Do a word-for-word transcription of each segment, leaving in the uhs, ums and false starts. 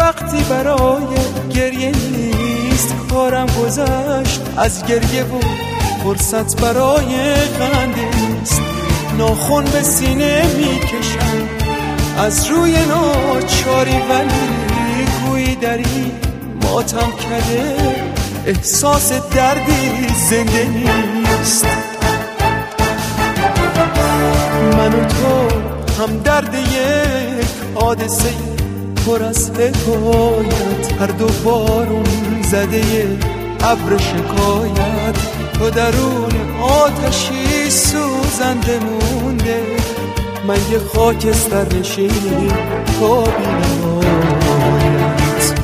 وقتی برای گریه نیست، کارم گذشت از گریه و فرصت برای خنده نیست. ناخن به سینه میکشم از روی ناچاری، ولی گویی دری ماتم کرده، احساس دردی زنده نیست. من و تو هم درد یک حادثه پر از حکایت، هر دو بارون زده ابر شکایت. تو درون آتشی سوزنده مونده، من یه خاکستر نشین تا بینهایت.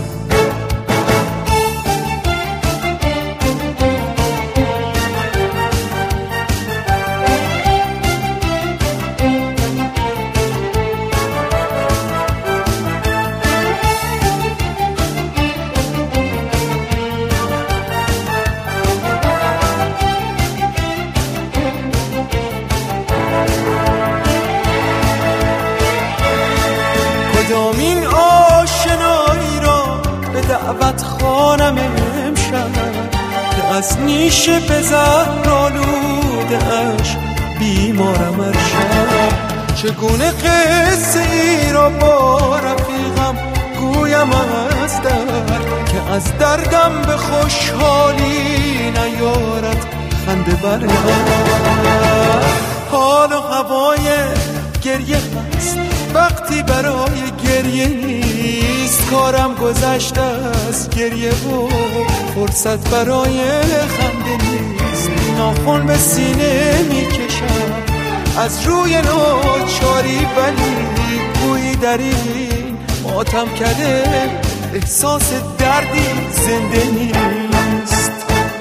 کدامین آشنایی را به دعوت خوانم امشب، که از نیشه به زهرآلوده اش بیمارم ارشب. چگونه قصه ای را با رفیقم گویم از درد، که از دردم به خوشحالی نیارد خنده برگرد. حال و هوای گریه هست وقتی برای گریه نیست، کارم گذشته از گریه و فرصت برای خنده نیست. ناخن به سینه میکشم از روی ناچاری، ولی گویی در این ماتم کرده، احساس دردی زنده نیست.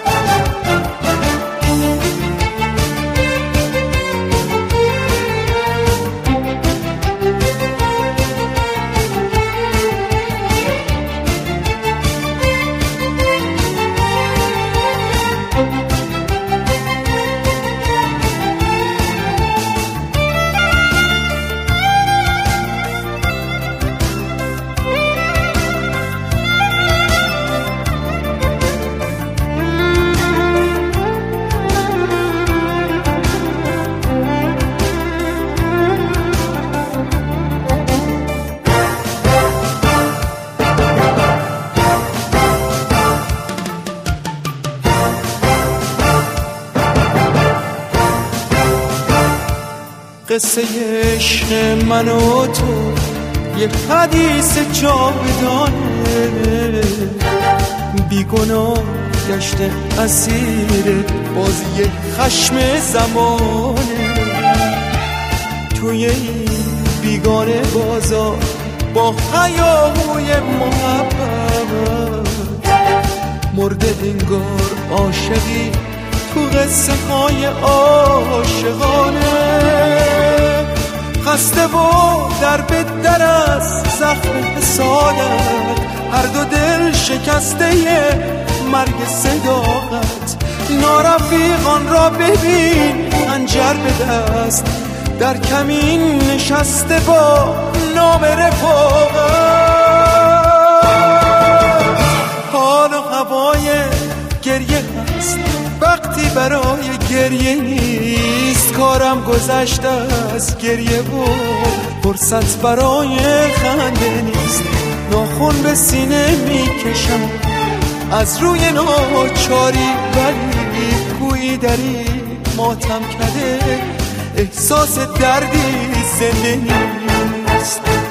قصه عشق من و تو یه حدیث جاودانه، بیگناه گشته اسیر بازی خشم زمانه. توی این بیگانه بازار با هیاهوی محبت، مرده انگار عاشقی تو قصه های عاشقانه. خسته و در به در از زخم حسادت، هر دو دل شکسته مرگ صداقت. نارفیقان را ببین خنجر به دست، در کمین نشسته با نام رفاقت. حال و هوای گریه هست وقتی برای گریه نیست، کارم گذشته از گریه و فرصت برای خنده نیست. ناخن به سینه میکشم از روی ناچاری، ولی گویی دری ماتم کرده، احساس دردی زنده نیست.